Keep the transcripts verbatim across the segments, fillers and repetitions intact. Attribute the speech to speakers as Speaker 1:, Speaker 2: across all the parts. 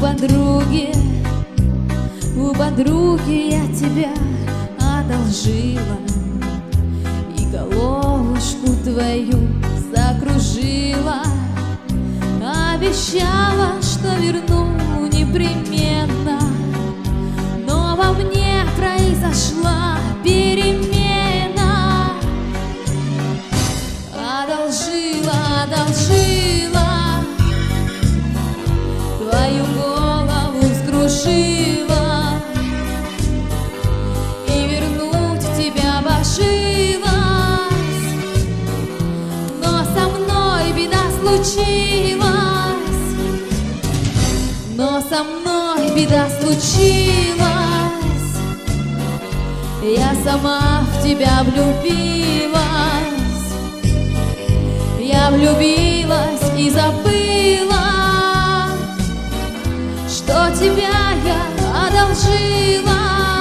Speaker 1: подруги, у подруги я тебя одолжила, и головушку твою закружила. Обещала, что верну непременно, но во мне произошла перемена. Одолжила, одолжила, твою голову скружила, и вернуть тебя божилась, но со мной беда случилась, но со мной беда случилась. Я сама в тебя влюбилась, я влюбилась и забыла, что тебя я одолжила.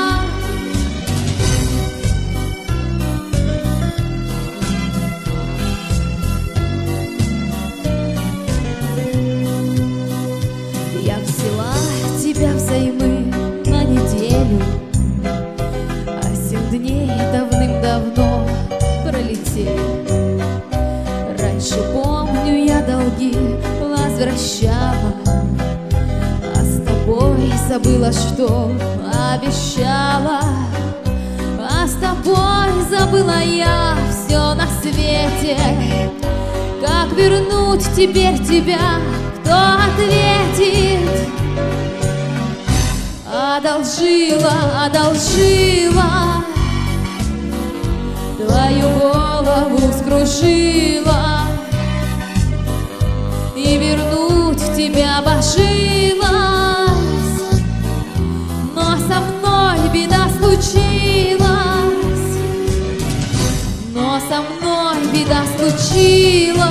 Speaker 1: Я взяла тебя взаймы на неделю, а семь дней давным-давно пролетели. Раньше, помню, я долги возвращала, а с тобой забыла, что обещала. А с тобой забыла я все на свете. Как вернуть теперь тебя, кто ответит? Одолжила, одолжила, твою голову скружила, и вернуть тебя божилась, но со мной беда случилась, но со мной беда случилась.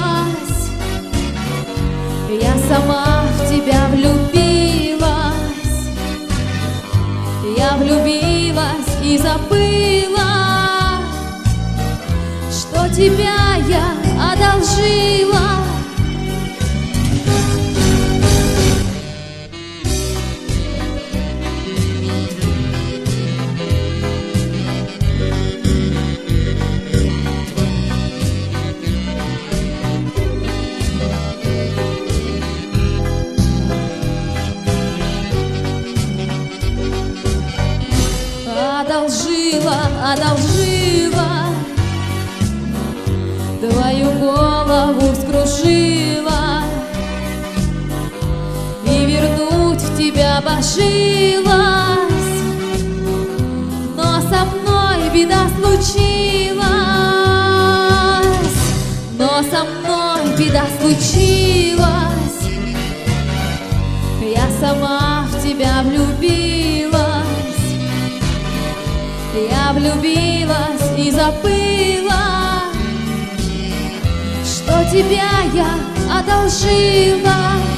Speaker 1: Я сама в тебя влюбилась, я влюбилась и забыла, что тебя я одолжила. Одолжила, одолжила, твою голову скружила, и вернуть тебя божилась, но со мной беда случилась, но со мной беда случилась. Я сама в тебя влюбилась, я влюбилась и забыла, что тебя я одолжила.